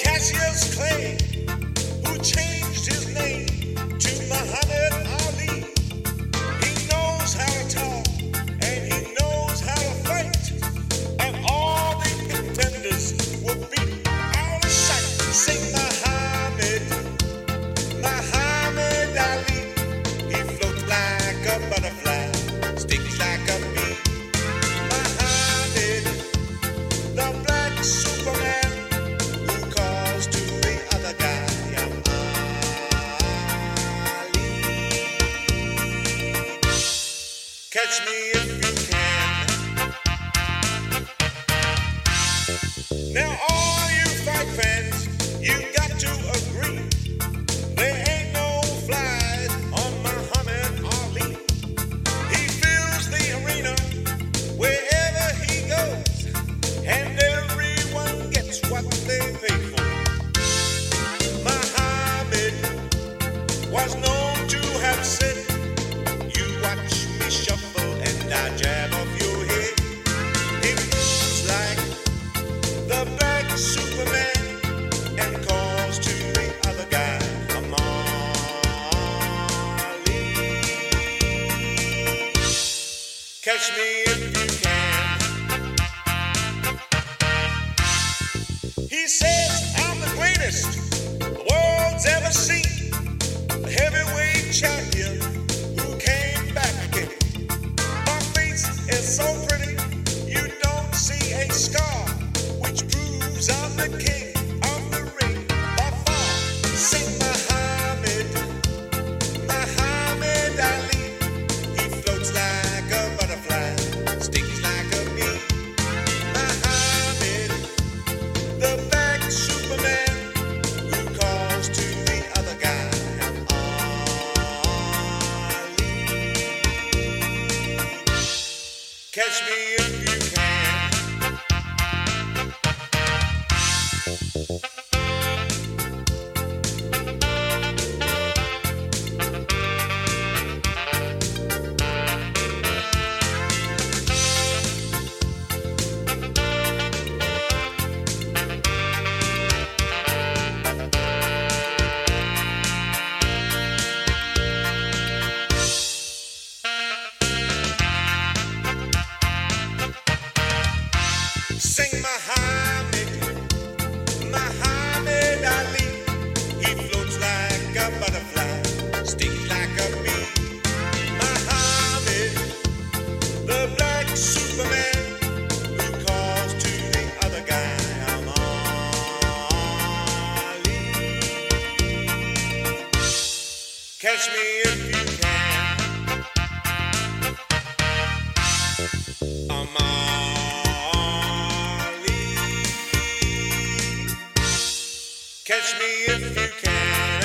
Cassius Clay, who changed his name to Muhammad Ali. He knows how to talk and he knows how to fight, and all the pretenders will be out of sight. Sing Muhammad, Muhammad Ali. He floats like a butterfly, stings like a bee. Muhammad, the black Superman, who calls to the other guy, I'm Ali. Catch me if you can. Now all you fight fans, you got to agree, there ain't no flies on Muhammad Ali. He fills the arena wherever he goes, and everyone gets what they pay for. Muhammad was known to have said, you watch me shuffle and I jab off your head. He moves like the black Superman and calls to the other guy, I'm Ali. Catch me if you can. He says, I'm the greatest the world's ever seen, the heavyweight champion who came back again. My face is so pretty, you don't see a scar, which proves I'm the king of the ring by far. Sing Muhammad, Muhammad Ali. He floats like a butterfly, stings like a bee. Muhammad, the black Superman, who calls to the other guy, I'm Ali. Catch me if you can. Sing Muhammad, Muhammad Ali. He floats like a butterfly, stings like a bee. Muhammad, the black Superman, who calls to the other guy, I'm Ali. Catch me if you can. I'm Ali. Catch me if you can.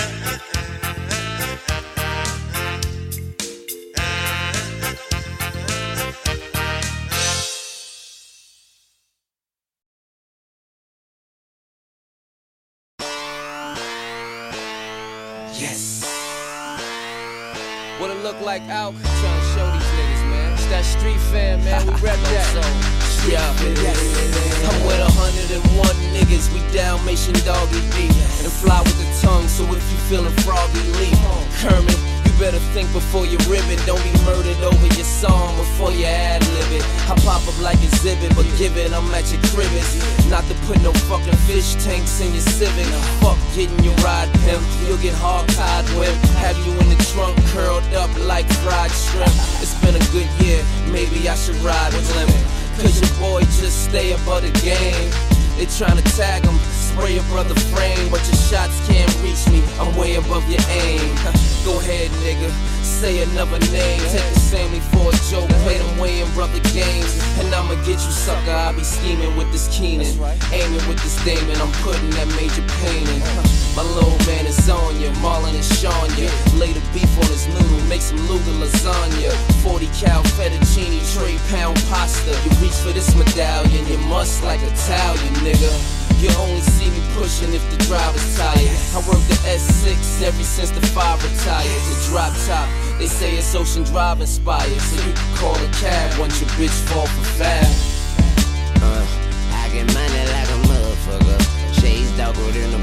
Yes. What it look like out? Trying to show these niggas, man. It's that street fam, man. We rep that. Yeah, I'm with 101 niggas. We Dalmatian doggy beat and fly with the tongue. So if you feeling froggy, leave. Kermit, you better think before you rib it. Don't be murdered over your song before you ad-lib it. I pop up like exhibit, but give it, I'm at your cribbage. Not to put no fucking fish tanks in your Civic. Fuck getting your ride pimp, you'll get hog-tied with. Have you in the trunk curled up like fried shrimp. It's been a good year, maybe I should ride with Limit. Cause your boy just stay above the game. They tryna tag him, spray your brother frame, but your shots can't reach me, I'm way above your aim. Go ahead, nigga, say another name. Take the Sammy for a joke, play them way in brother games. And I'ma get you, sucker, I be scheming with this Keenan. Aiming with this Damon, I'm putting that major pain in. My little man is on ya, Marlon and Sean ya. Lay the beef on his noodle, make some Luger lasagna. 40 cal fettuccine, tray pound pasta. You reach for this medallion, you must like Italian, nigga. You only see me pushing if the driver's tired. I work the S6 ever since the 5 retired. The drop top, they say it's Ocean Drive inspired. So you can call a cab once your bitch fall for fab. I get money like a motherfucker. Shades darker than a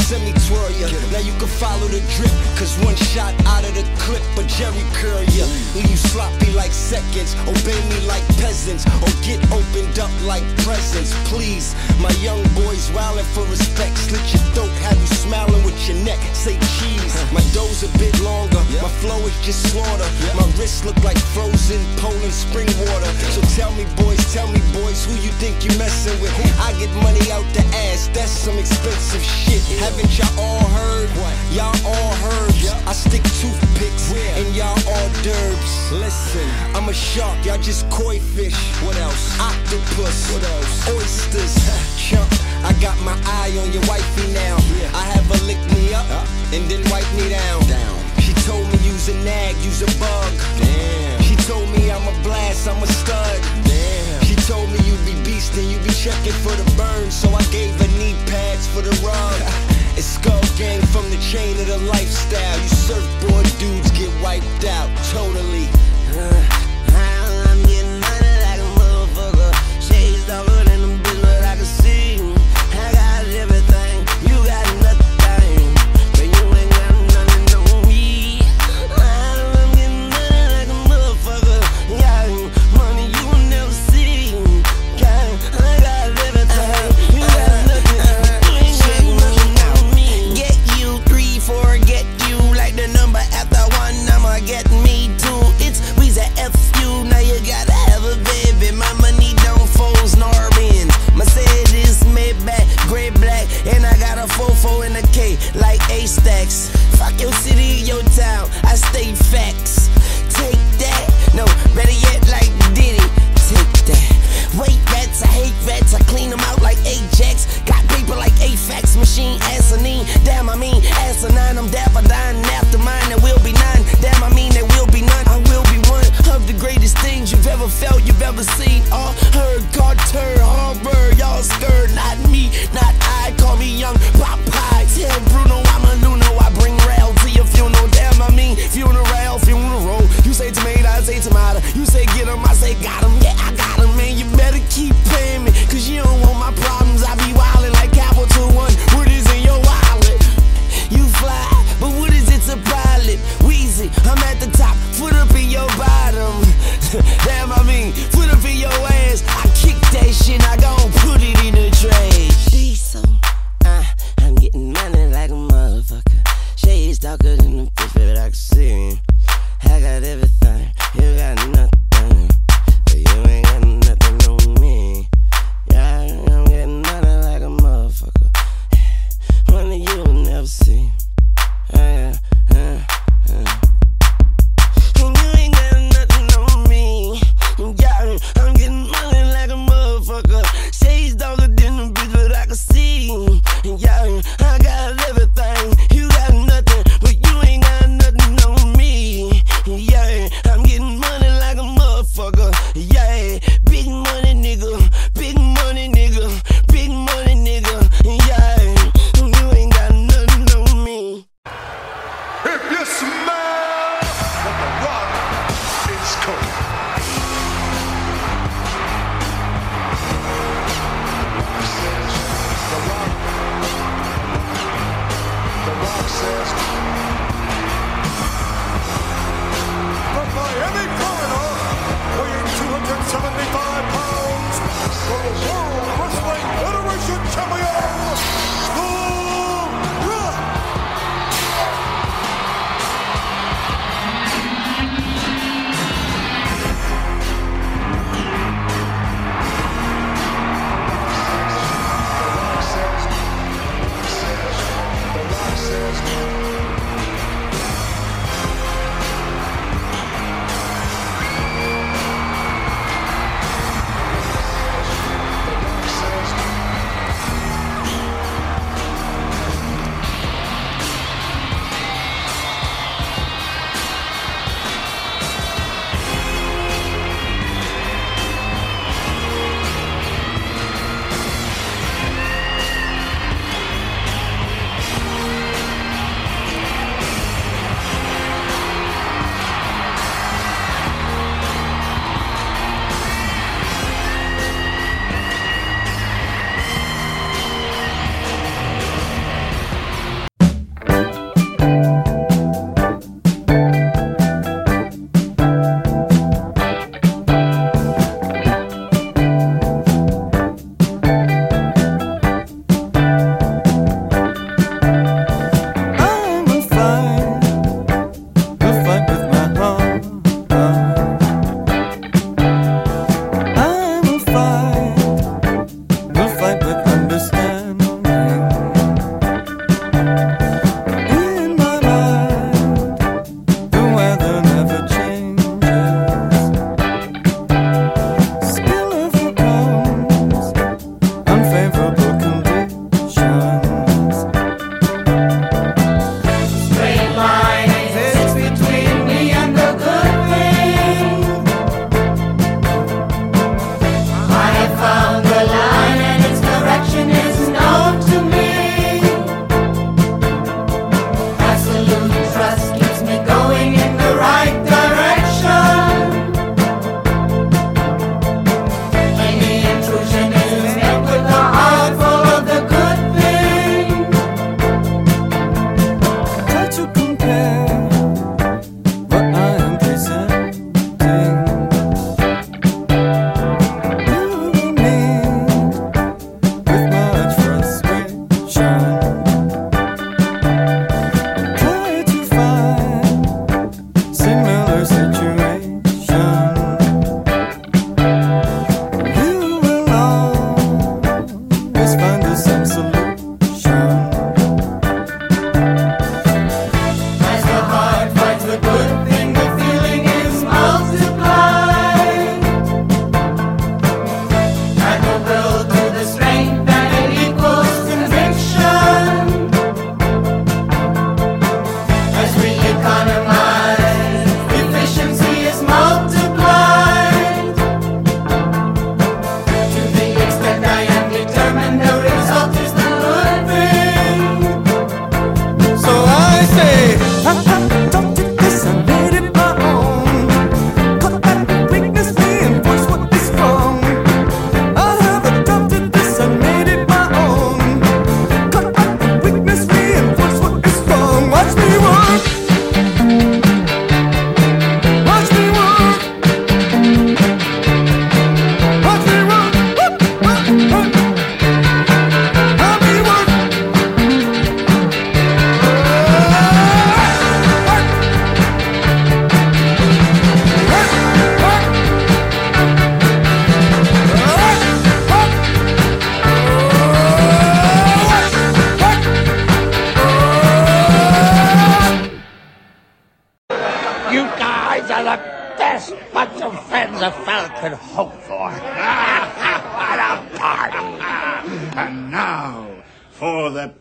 semi-twirl ya. Now you can follow the drip, cause one shot out of the clip, but Jerry curl ya. Leave you sloppy like seconds, obey me like peasants, or get opened up like presents. Please, my young boys wildin' for respect. Slit your throat, have you smiling with your neck. Say cheese. My dough's a bit longer, my flow is just slaughter. My wrists look like frozen Poland spring water. So tell me boys, who you think you messin' with? I get money out the ass, that's some expensive shit. Haven't y'all all heard? Y'all all heard. I stick toothpicks and y'all hors d'oeuvres. Listen, I'm a shark, y'all just koi fish. What else? Octopus. What else? Oysters. Chump, I got my eye on your wifey now. I have her lick me up and then wipe me down. She told me use a nag, use a bug. Damn. She told me I'm a blast, I'm a stud. Damn. She told me you be beast and you be checking for the burn, so I gave her knee pads for the rug. It's Skull Gang from the chain of the lifestyle. You surfboard dudes get wiped out totally. I'm getting money like a motherfucker. Shades darker than them bitch, but I can see. I got everything, you got nothing, but you ain't got nothing on me. I'm getting money like a motherfucker. Yeah, money you will never see. Yeah, I got everything, you got nothing, you ain't got nothing on me. Get you 3, 4, get you like the number after 1. I'ma get me 2. It's Weezy FU. Now you gotta have a baby. My money don't fold nor bend. Mercedes, Maybach, gray black, and I got a 4-4 in a K like A-Stacks. Fuck your city, your town. I state facts. Take that. No, better yet, like Diddy. Take that. Wait rats, I hate rats. I clean them out like Ajax. Got paper like AFAX. Machine asinine. Damn, I mean asinine. I'm dapper dying after mine. There will be 9. Damn, I mean there will be none. I will be one of the greatest things you've ever felt, you've ever seen or heard. Carter, Harvard, y'all scared. Not me, not I. Call me young Popeye. Tell Bruno I'm a Nuno. I bring rail to your funeral. Damn, I mean funeral, funeral. You say tomato, I say tomato. You say get 'em, I say got 'em. Yeah, I got 'em, man. You better keep paying me, cause you don't want my problems. I be wildin' like Capital One. What is in your wallet? You fly, but what is it to pilot? Weezy, I'm at the top, foot up in your bottom. Damn, I mean, foot up in your ass. I kick that shit, I gon' put it in the trash. Diesel, I'm getting money like a motherfucker. Shades darker than the bitch, baby, I can see. I got everything, you got nothing, but you ain't got nothing on me. Yeah, I'm getting money like a motherfucker. Money you will never see. And you ain't got nothing on me. Yeah, I'm getting money like a motherfucker. Shades darker than the bitch, but I can see. Yeah, I got everything, you got nothing, but you ain't got nothing on me. Yeah, I'm getting money like a motherfucker. Yeah, big money nigga, big money nigga, big money nigga. Yeah, you ain't got nothing on me. If you smell what the rock is cooking. The rock says from Miami, Florida, weighing 275 pounds, the World Wrestling Federation Champion, The Rock. The Rock says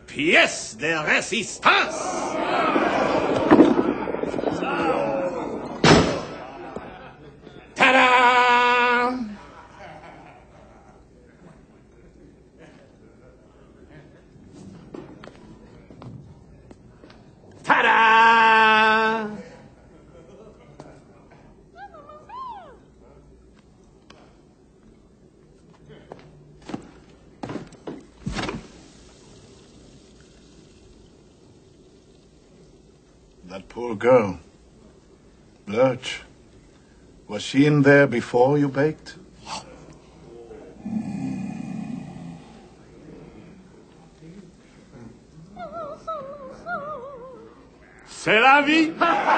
pièce de résistance. Ta-da! Ta-da! That poor girl, Lurch, was she in there before you baked? C'est la vie!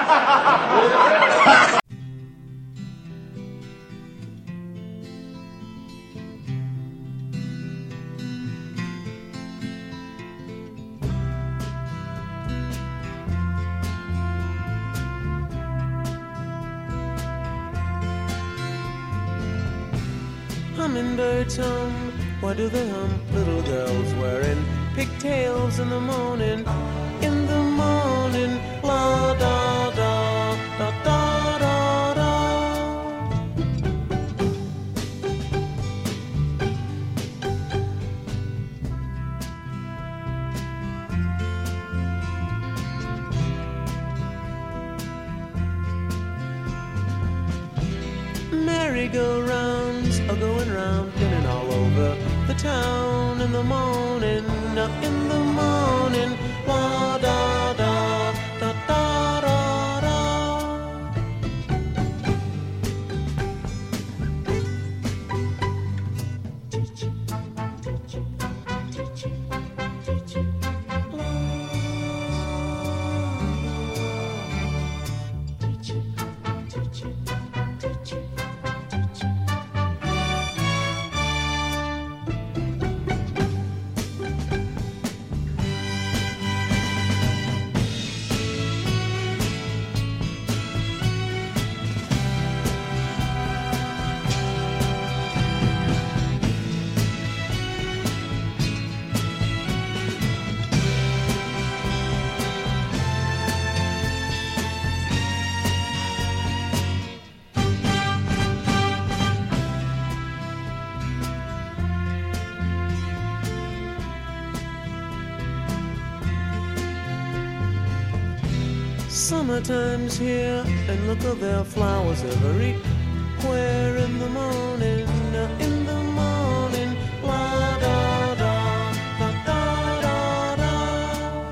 Hummingbirds hum, why do they hum? Little girls wearing pigtails in the morning, la da da da da da da. Merry-go-rounds are going round, spinning all over the town in the morning, la da da da da da da. Summertime's here, and look at their flowers everywhere in the morning, la da da da da da da.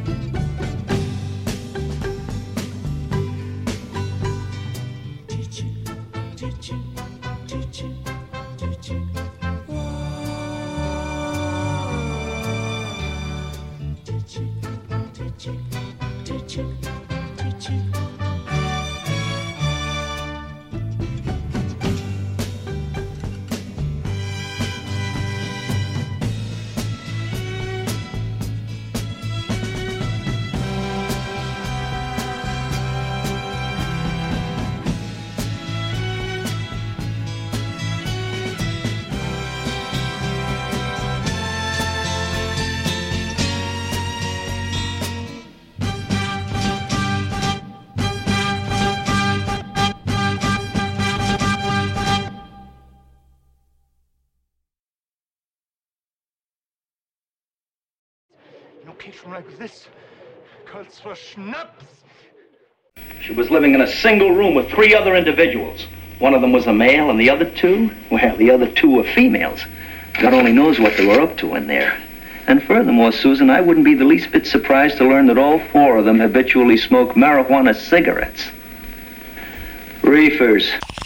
An occasion like this calls for schnapps. She was living in a single room with 3 other individuals. One of them was a male, and the other 2, well, the other 2 were females. God only knows what they were up to in there. And furthermore, Susan, I wouldn't be the least bit surprised to learn that all 4 of them habitually smoke marijuana cigarettes. Reefers.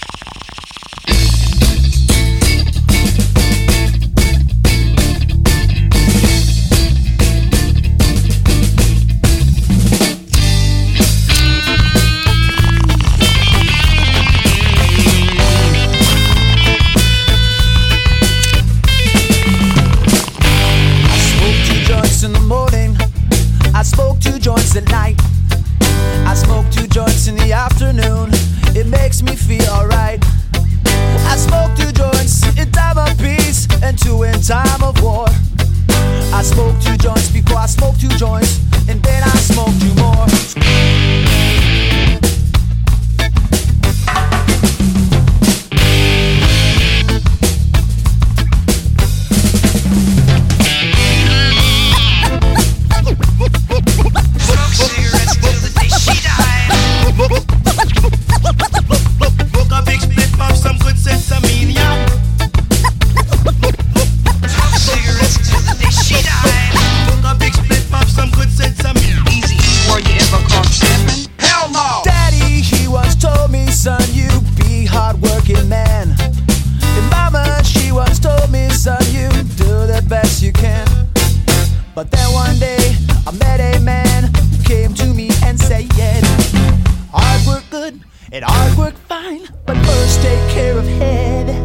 At night, I smoke 2 joints in the afternoon. It makes me feel alright. I smoke 2 joints in time of peace and 2 in time of war. I smoked 2 joints before I smoked 2 joints, and then I smoked 2 more. Smoke cigarettes till the day she died. Smoke a big split of some good sense of meaning. Smoke cigarettes till the day she died. Smoke a big split of some good sense of meaning. Easy, were you ever caught stepping? Hell no! Daddy, he once told me, son, you be hard-working man. And Mama, she once told me, son, you do the best you can. But then one day, I met a man who came to me and said, hard work good and hard work fine, but first take care of head.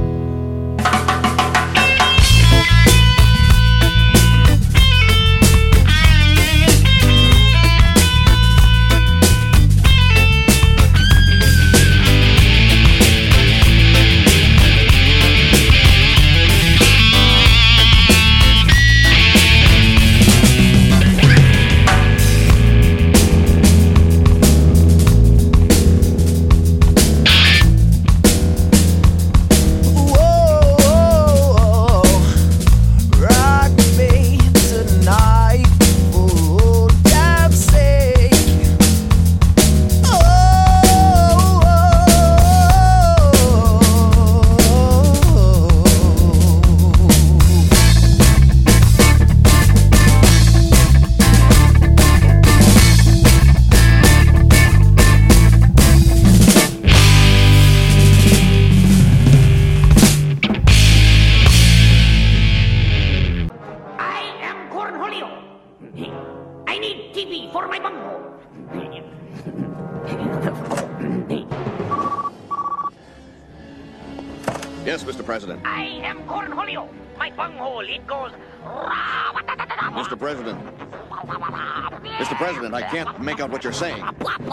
Yes, Mr. President. I am Cornholio. My bunghole, it goes... Mr. President. Mr. President, I can't make out what you're saying.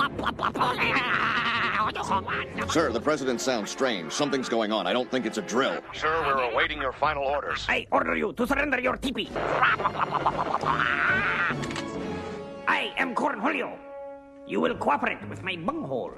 Sir, the President sounds strange. Something's going on. I don't think it's a drill. Sir, we're awaiting your final orders. I order you to surrender your teepee. I am Cornholio. You will cooperate with my bunghole.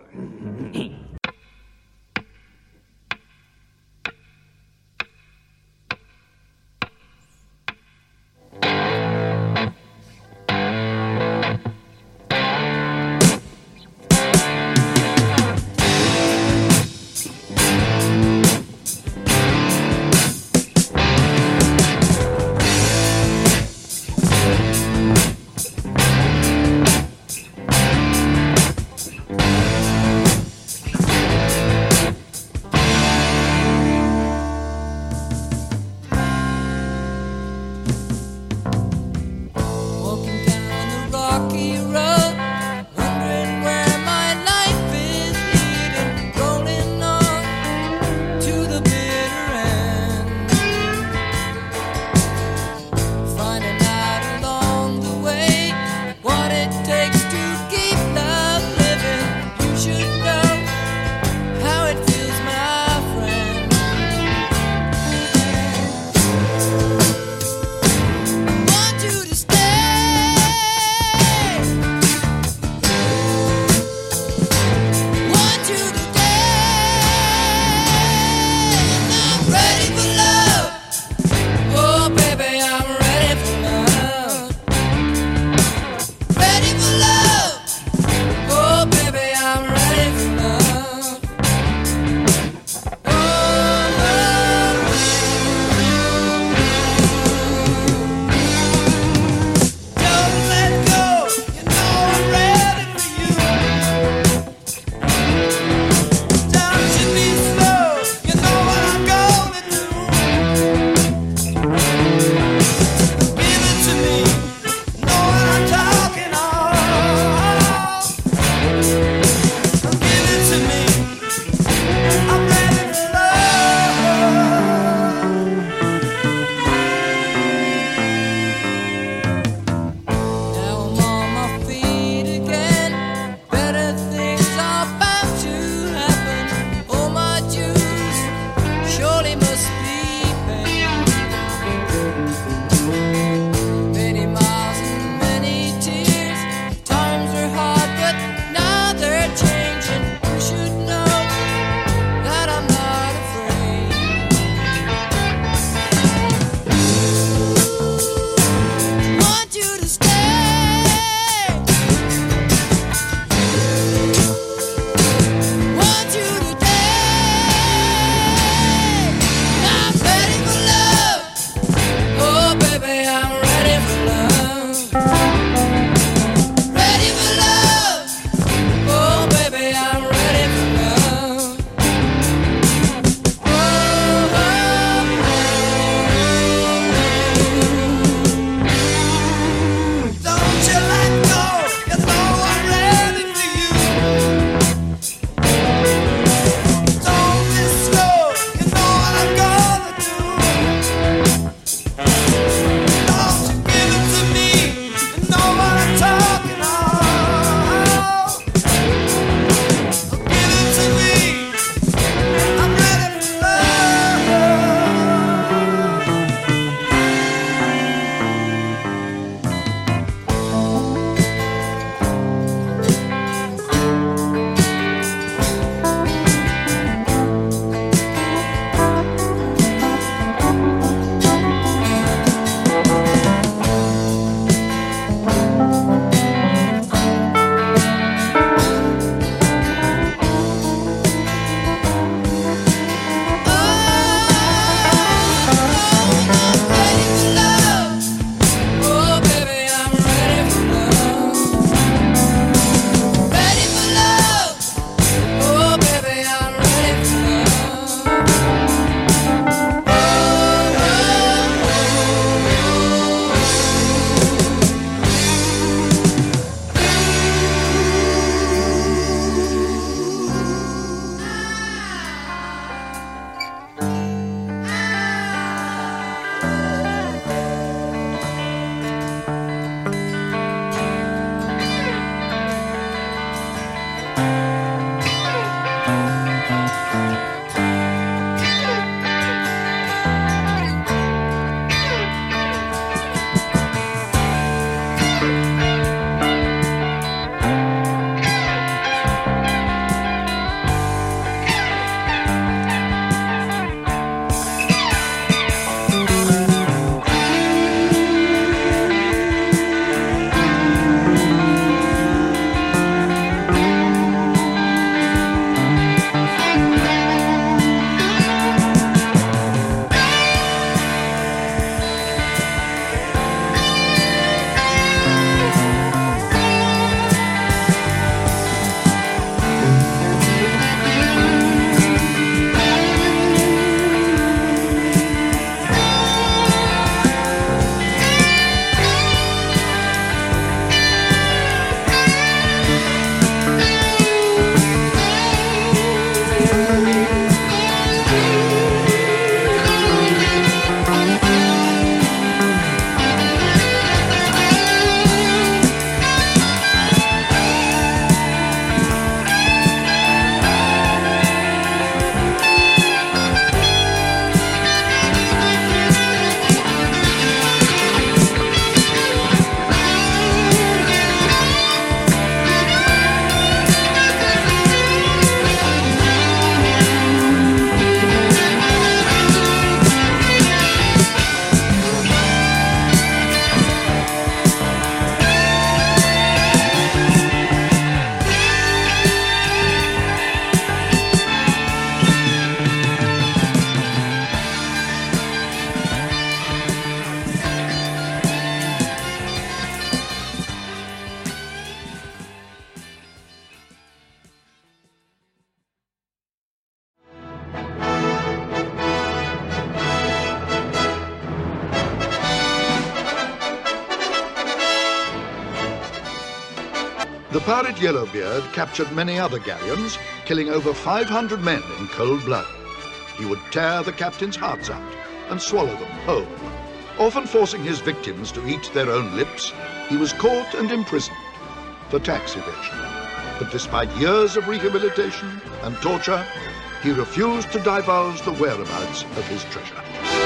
The pirate Yellowbeard captured many other galleons, killing over 500 men in cold blood. He would tear the captain's hearts out and swallow them whole. Often forcing his victims to eat their own lips, he was caught and imprisoned for tax evasion. But despite years of rehabilitation and torture, he refused to divulge the whereabouts of his treasure.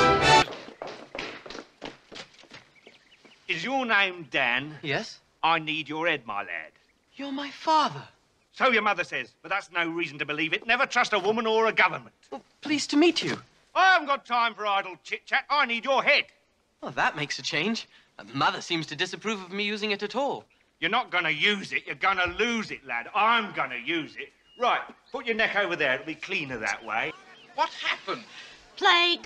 Is your name Dan? Yes? I need your head, my lad. You're my father. So your mother says, but that's no reason to believe it. Never trust a woman or a government. Well, pleased to meet you. I haven't got time for idle chit-chat. I need your head. Well, that makes a change. Mother seems to disapprove of me using it at all. You're not going to use it. You're going to lose it, lad. I'm going to use it. Right, put your neck over there. It'll be cleaner that way. What happened? Plague.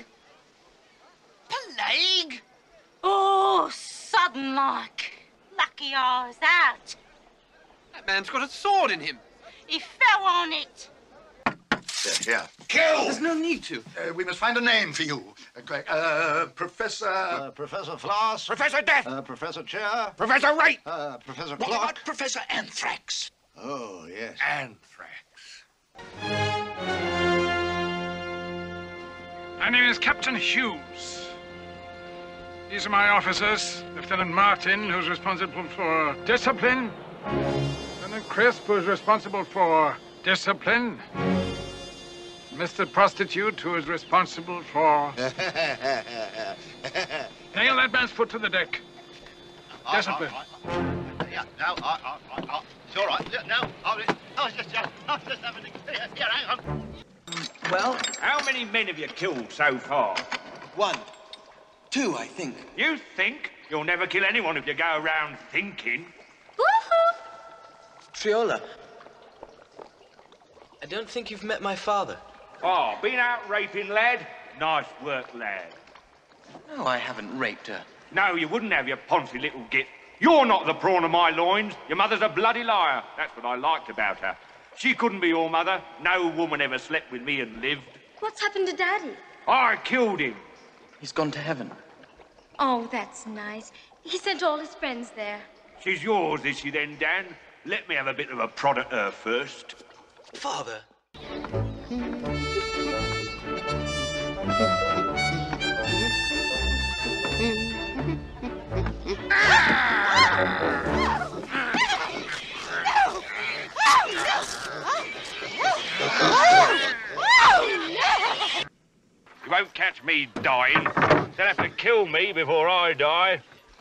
Plague? Oh, sudden like. Lucky I was out. That man's got a sword in him. He fell on it. Here. Kill! There's no need to. We must find a name for you. Professor... Professor Floss. Professor Death. Professor Chair. Professor Rape. Professor What Clock. about Professor Anthrax? Oh, yes. Anthrax. My name is Captain Hughes. These are my officers. Lieutenant Martin, who's responsible for discipline. Lieutenant Crisp, who's responsible for discipline. Mr. Prostitute, who is responsible for... Nail that man's foot to the deck. Discipline. Yeah, no, it's all right. No, I was just having a... Here, hang on. Well? How many men have you killed so far? 1. 2, I think. You think? You'll never kill anyone if you go around thinking. Woohoo! Triola, I don't think you've met my father. Oh, been out raping, lad? Nice work, lad. No, I haven't raped her. No, you wouldn't have, you poncy little git. You're not the prawn of my loins. Your mother's a bloody liar. That's what I liked about her. She couldn't be your mother. No woman ever slept with me and lived. What's happened to Daddy? I killed him. He's gone to heaven. Oh, that's nice. He sent all his friends there. She's yours, is she then, Dan? Let me have a bit of a prod at her first. Father. You won't catch me dying. They'll have to kill me before I die.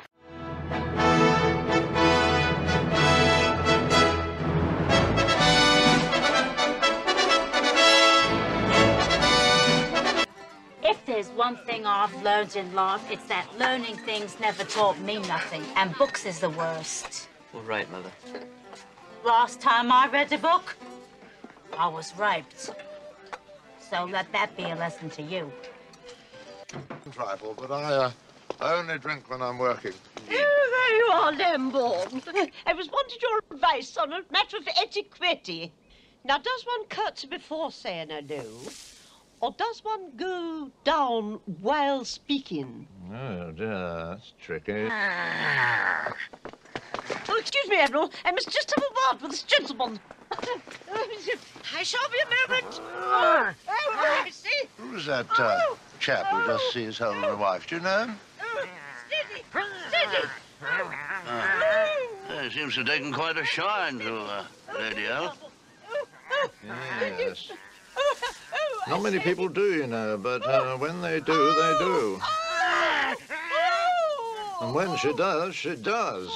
If there's one thing I've learned in life, it's that learning things never taught me nothing, and books is the worst. All right, Mother. Last time I read a book, I was raped. So let that be a lesson to you. Trifle, but I only drink when I'm working. Oh, there you are, Lamborn. I was wanting your advice on a matter of etiquette. Now, does one curtsy before saying hello? Or does one go down while speaking? Oh, dear, that's tricky. Oh, excuse me, Admiral. I must just have a word with this gentleman. I shall be a moment. Oh, I see. Who's that chap who just sees hold of the wife? Do you know him? Steady, steady. He seems to have taken quite a shine to Lady L. Yes. Not many people do, you know, but when they do, they do. And when she does, she does.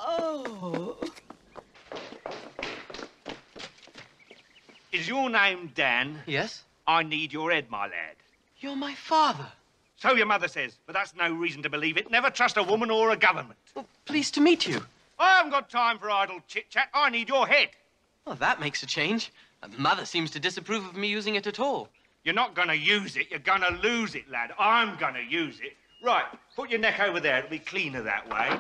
Is your name Dan? Yes? I need your head, my lad. You're my father. So your mother says, but that's no reason to believe it. Never trust a woman or a government. Well, pleased to meet you. I haven't got time for idle chit-chat. I need your head. Well, that makes a change. Mother seems to disapprove of me using it at all. You're not going to use it. You're going to lose it, lad. I'm going to use it. Right, put your neck over there. It'll be cleaner that way.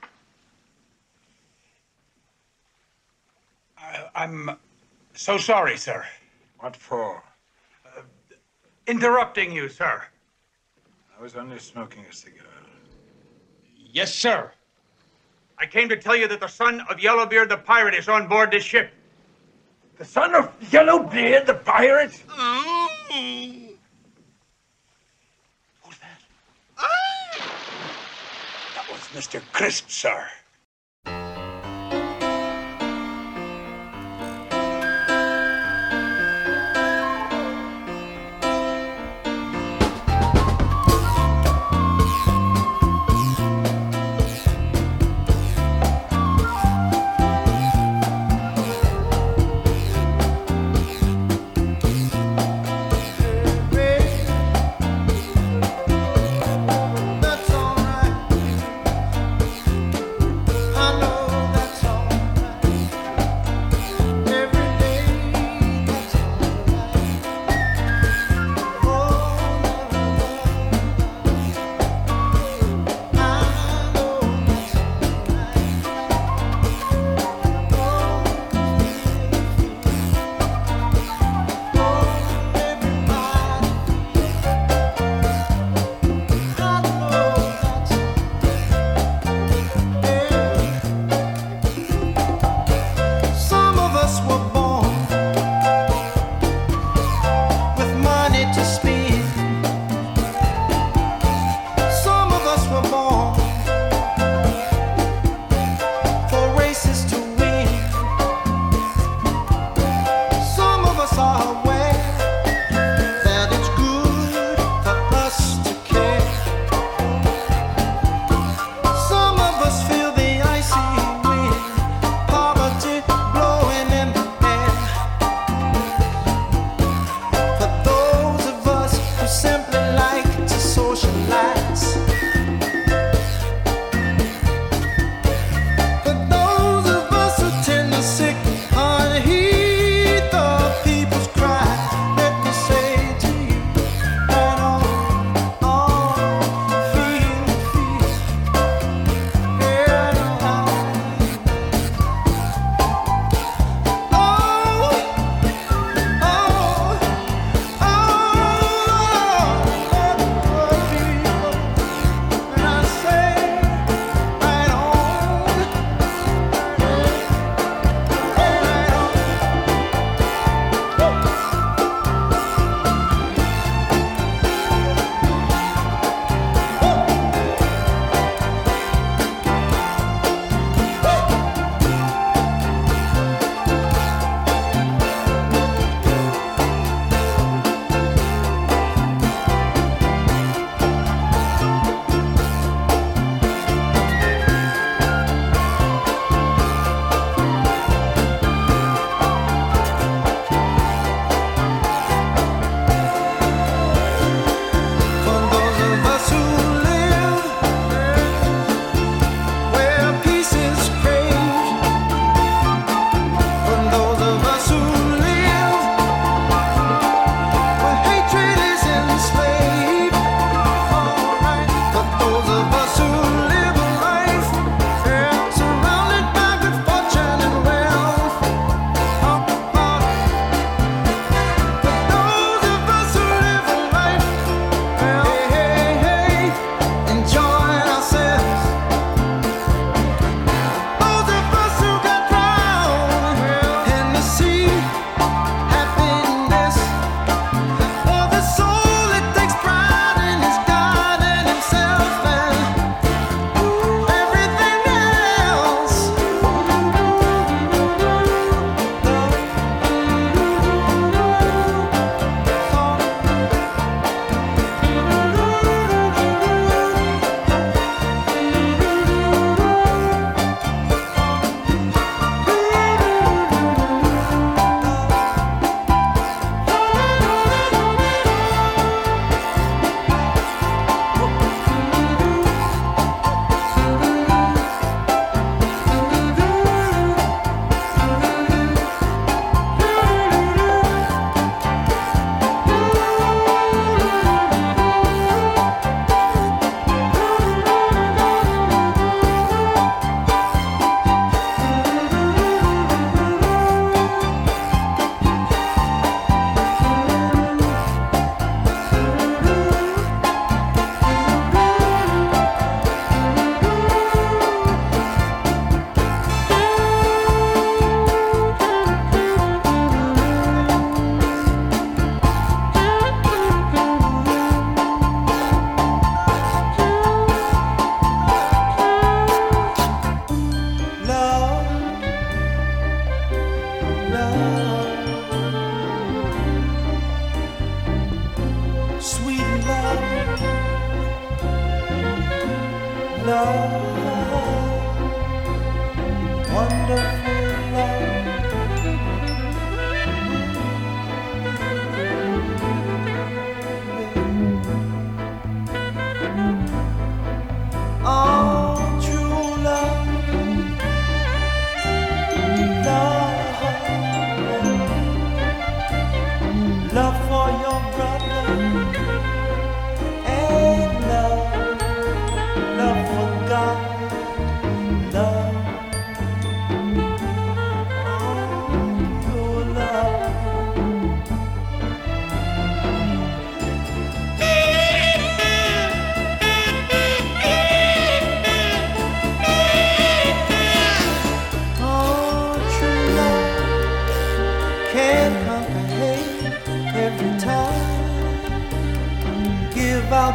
I'm so sorry, sir. What for? Interrupting you, sir. I was only smoking a cigar. Yes, sir. I came to tell you that the son of Yellowbeard the pirate is on board this ship. The son of Yellowbeard the pirate? Who's that? That was Mr. Crisp, sir.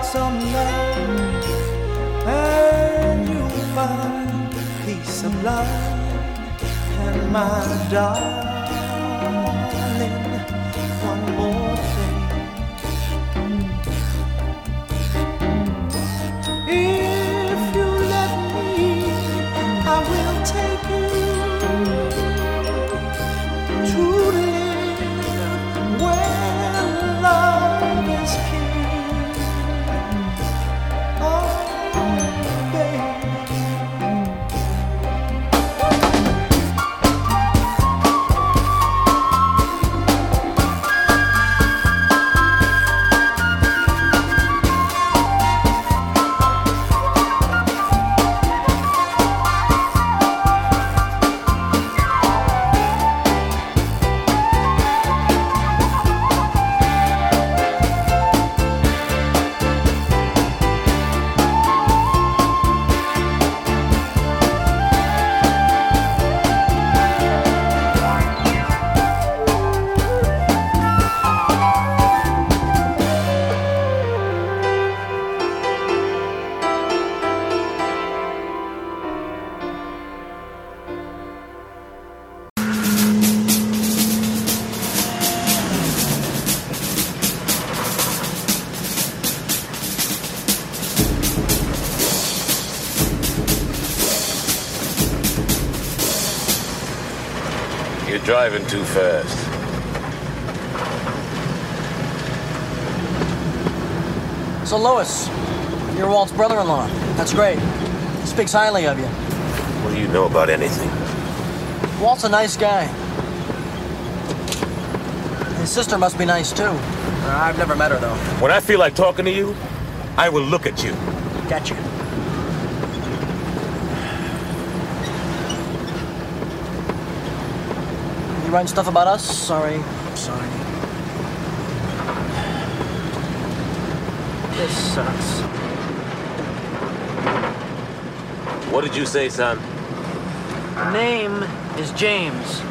out some love, and you'll find peace of mind. And my darling, one more thing. If you let me, I will take you to live where love is king. Oh, baby. You're driving too fast. So, Louis, you're Walt's brother-in-law. That's great. He speaks highly of you. What do you know about anything? Walt's a nice guy. His sister must be nice, too. I've never met her, though. When I feel like talking to you, I will look at you. Gotcha. You writing stuff about us? Sorry. This sucks. What did you say, son? Her name is James.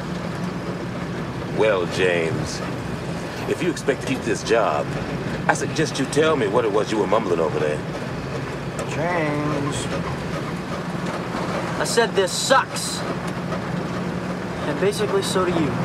Well, James, if you expect to keep this job, I suggest you tell me what it was you were mumbling over there. James. I said this sucks. And basically, so do you.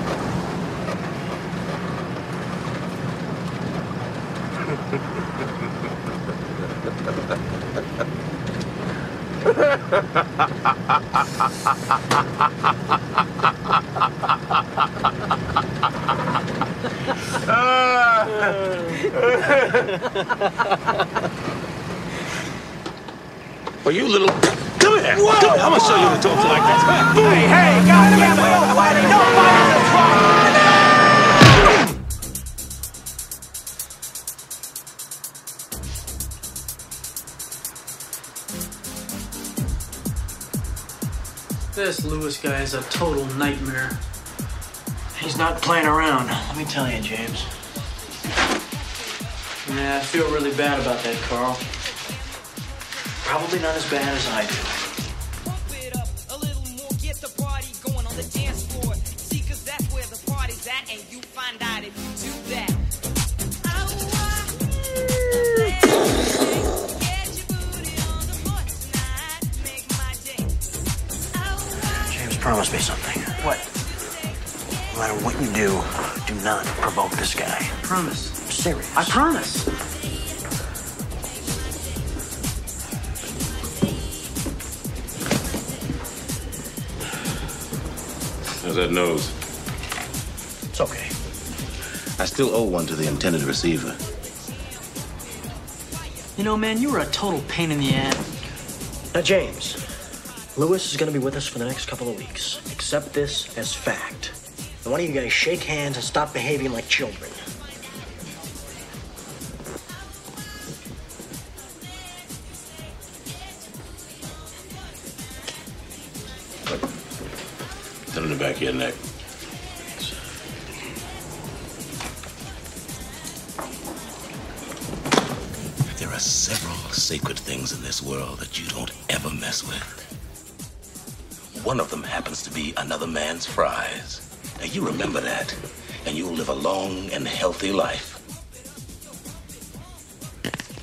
Well, you little... Come here! Whoa. Come here! I'm gonna show you what to talk to like that. Hey, goddamn, nobody nobody's This Louis guy is a total nightmare. He's not playing around, let me tell you, James. Yeah, I feel really bad about that, Carl. Probably not as bad as I do. James, promise me something. What? No matter what you do not provoke this guy. Promise. I'm serious. I promise. How's that nose? It's okay. I still owe one to the intended receiver. You know, man, you were a total pain in the ass. Now, James, Louis is going to be with us for the next couple of weeks. Accept this as fact. And why don't you guys shake hands and stop behaving like children? Put it in the back of your neck. There are several sacred things in this world that you don't ever mess with. One of them happens to be another man's fries. Now, you remember that, and you'll live a long and healthy life.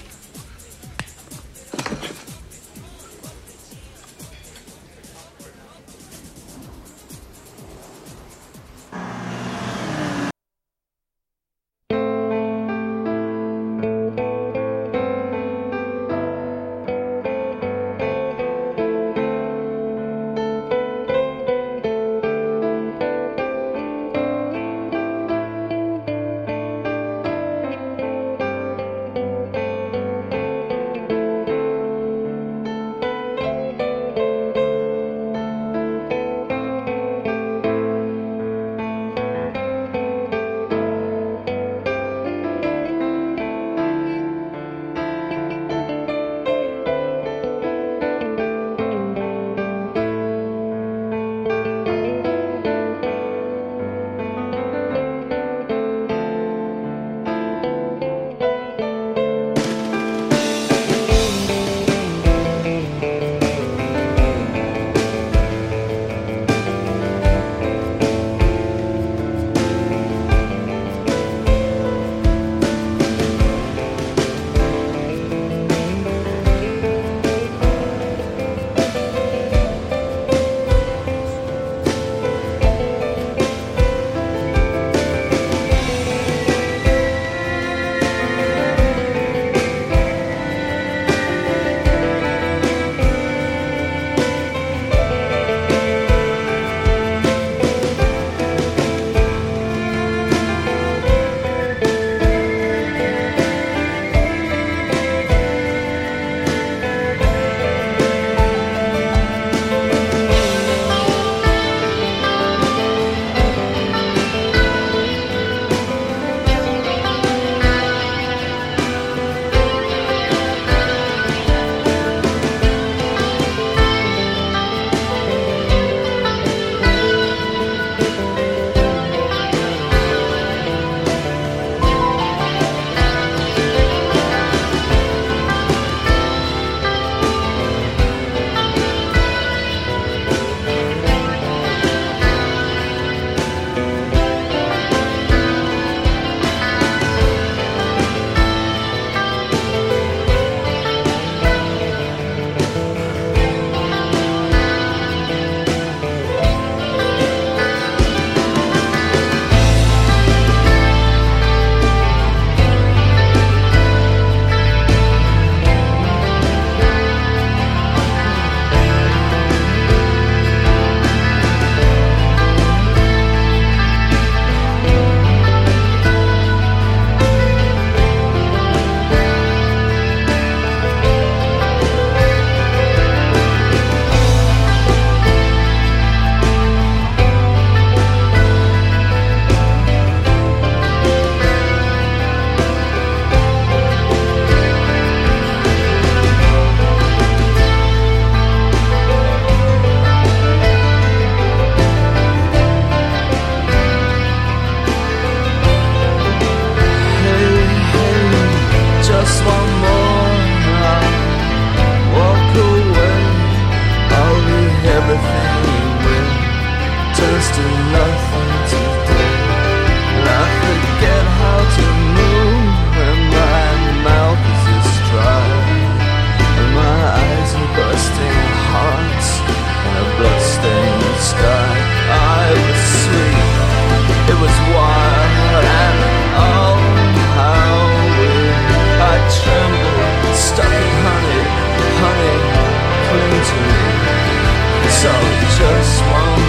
So just one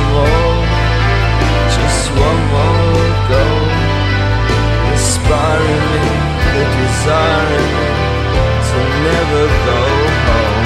more go, inspiring me, the desiring me to never go home.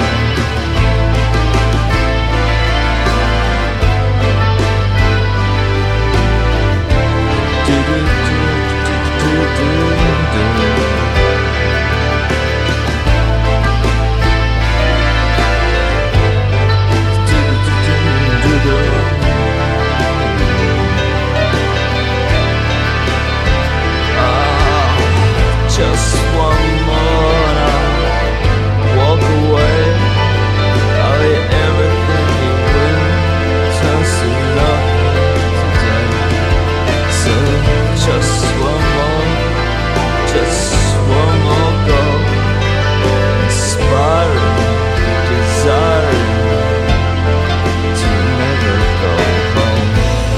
Just one more now, walk away. I'll be everything you will, turns to nothing today. So just one more go, inspiring, desiring to never go home.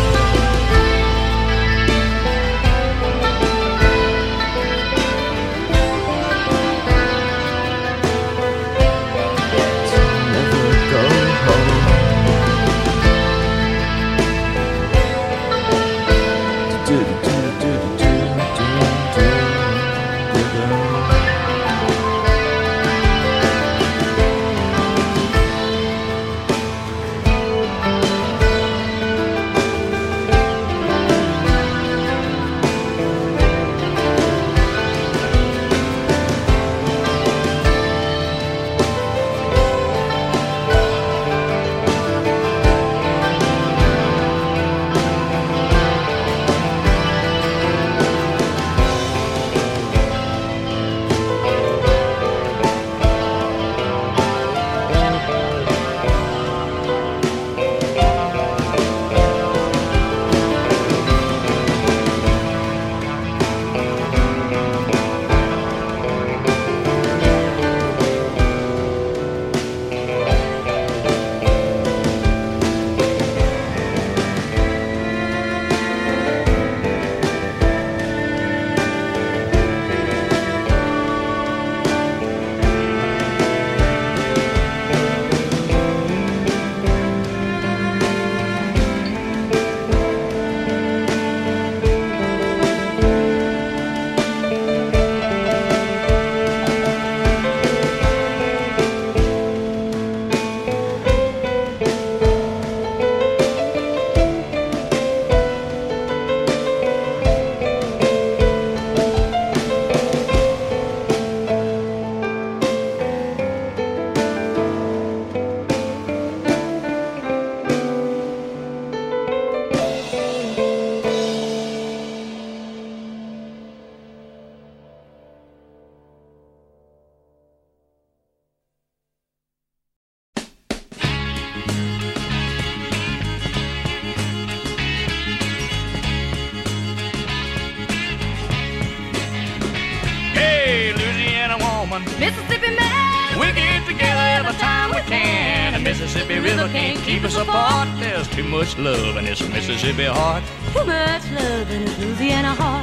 Mississippi man, we get together every time we can. The Mississippi River can't keep us apart. There's too much love in this Mississippi heart. Too much love in this Louisiana heart.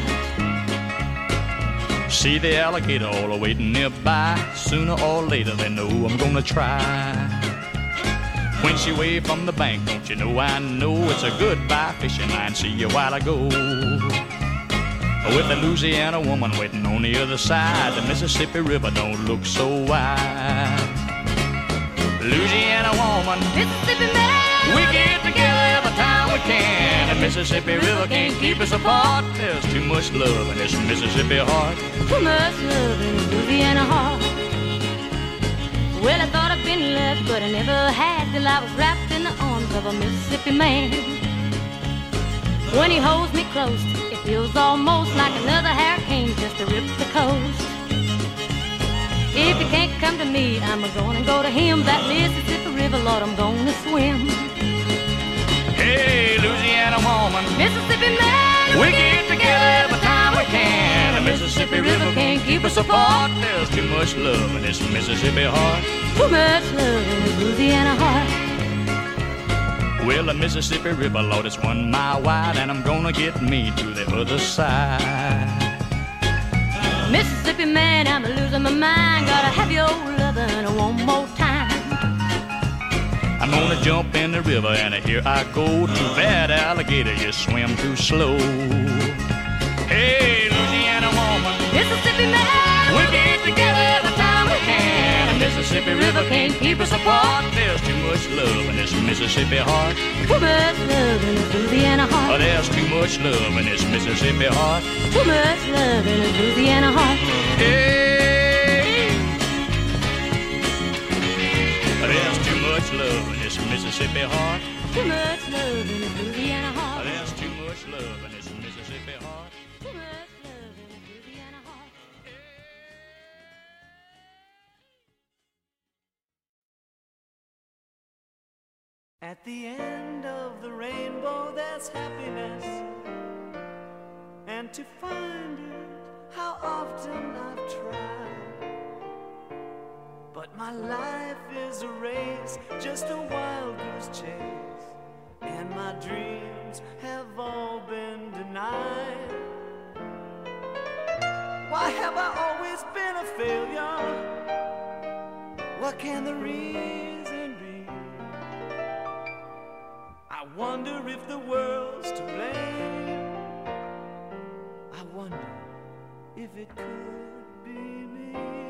See the alligator all waiting nearby. Sooner or later they know I'm gonna try. When she waved from the bank, don't you know I know it's a goodbye fishing line. See you a while ago. With the Louisiana woman waiting on the other side, the Mississippi River don't look so wide. Louisiana woman, Mississippi man, we get together every time we can. The Mississippi River can't keep us apart. There's too much love in this Mississippi heart. Too much love in this Louisiana heart. Well, I thought I'd been left, but I never had till I was wrapped in the arms of a Mississippi man. When he holds me close, it feels almost like another hurricane just to rip the coast. If you can't come to me, I'm gonna go to him. That Mississippi River, Lord, I'm gonna swim. Hey, Louisiana woman, Mississippi man, we get together every time we can. The Mississippi River can't keep us apart. There's too much love in this Mississippi heart. Too much love in this Louisiana heart. Well, the Mississippi River, Lord, it's 1 mile wide, and I'm gonna get me to the other side. Mississippi man, I'm losing my mind. Gotta have your lovin' one more time. I'm gonna jump in the river and here I go. Too bad, alligator, you swim too slow. Hey, Louisiana woman, Mississippi man, we'll get together the time we can. The Mississippi River can't keep us apart. There's too much love in this Mississippi heart. Too much love in this Louisiana heart. Oh, there's too much love in this Mississippi heart. Too much love in this Louisiana heart. Hey, there's too much love in this Mississippi heart. Too much love in this Louisiana heart. There's too much love in this Mississippi heart. Too much love in this Louisiana heart. At the end of the rainbow there's happiness, and to find it, how often I've tried. But my life is a race, just a wild goose chase, and my dreams have all been denied. Why have I always been a failure? What can the reason be? I wonder if the world's to blame. I wonder if it could be me.